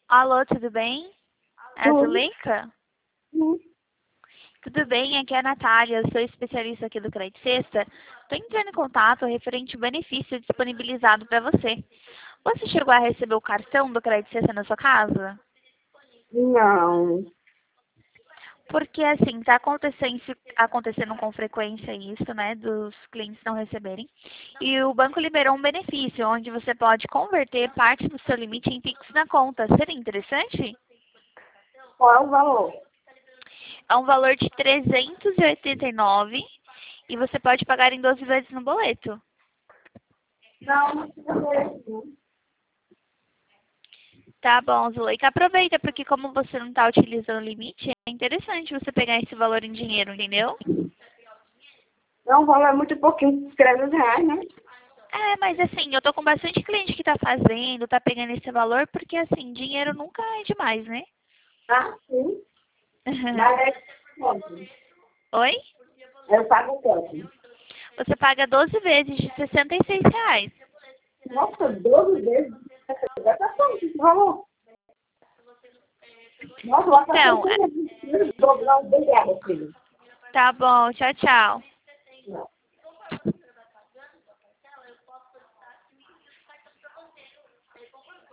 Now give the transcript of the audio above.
Alô, tudo bem? É a Tudo. Zuleika? Hum. Tudo bem, aqui é a Natália, eu sou especialista aqui do Crédito Sexta. Estou entrando em contato referente ao benefício disponibilizado para você. Você chegou a receber o cartão do Crédito Sexta na sua casa? Não. Porque, assim, está acontecendo com frequência isso, né, dos clientes não receberem. E o banco liberou um benefício, onde você pode converter parte do seu limite em Pix na conta. Seria interessante? Qual é o valor? É um valor de 389 e você pode pagar em 12 vezes no boleto. Não, não precisa ser assim. Tá bom, Zuleika. Aproveita, porque como você não está utilizando o limite, é interessante você pegar esse valor em dinheiro, entendeu? Não, o valor é muito pouquinho, R$ 300, né? É, mas assim, eu tô com bastante cliente que tá fazendo, tá pegando esse valor, porque assim, dinheiro nunca é demais, né? Ah, sim. Mas é quanto? Oi? Eu pago quanto? Você paga 12 vezes de R$ 66. Nossa, 12 vezes. Vai pra quanto esse valor? Nossa, vai pra Então, quanto mesmo? Obrigada, filho. tá bom, tchau, tchau.